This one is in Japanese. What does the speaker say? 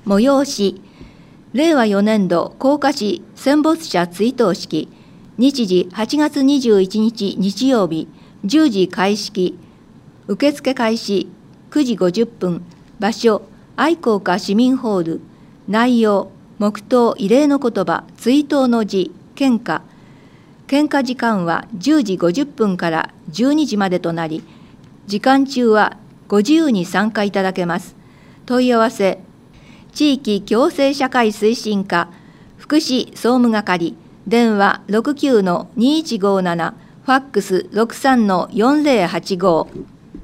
催し、令和4年度甲賀市戦没者追悼式、日時8月21日日曜日10時開式、受付開始9時50分、場所、愛好家市民ホール、内容、黙祷慰霊の言葉、追悼の辞、献花。献花時間は10時50分から12時までとなり、時間中はご自由に参加いただけます。問い合わせ、地域共生社会推進課、福祉総務係、電話69-2157、ファックス63-4085。